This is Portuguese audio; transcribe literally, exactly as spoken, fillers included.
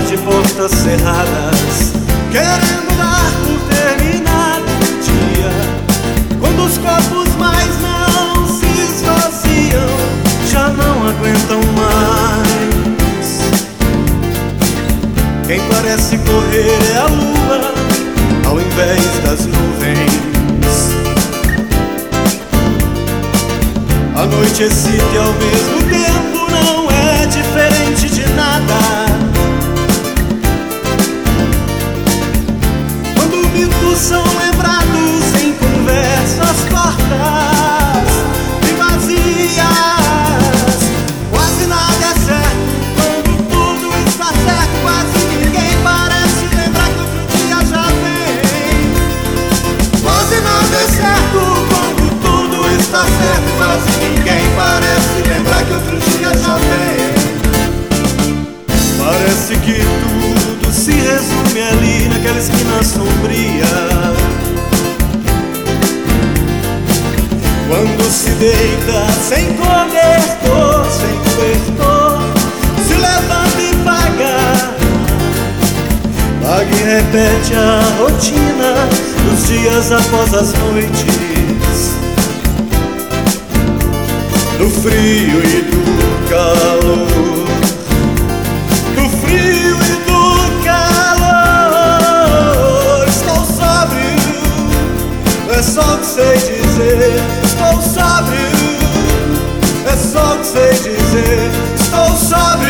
de portas cerradas, querendo dar por terminado o dia. Quando os copos mais não se esvaziam, já não aguentam mais. Quem parece correr é a lua ao invés das nuvens. A noite excita e ao mesmo tempo não é diferente de nada. Quando mitos são lembrados em conversas tortas e vazias, quase nada é certo. Quando tudo está certo, quase ninguém parece lembrar que outro dia já vem. Quase nada é certo. Quando tudo está certo, quase ninguém parece lembrar que outro dia já vem. Parece que tudo se resume ali naquela esquina sombria. Quando se deita sem cobertor, sem cobertor, se levanta e paga, paga e repete a rotina dos dias após as noites, do frio e do calor, do frio e do calor. Estou sóbrio, é só o que sei dizer. Estou sóbrio, é só o que sei dizer. Estou sóbrio.